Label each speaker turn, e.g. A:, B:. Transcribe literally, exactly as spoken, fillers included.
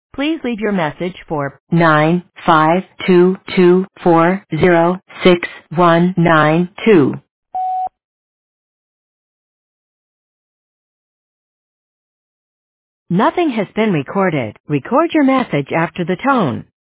A: Please leave your message for nine five two two four zero six one nine two. Nothing has been recorded. Record your message after the tone.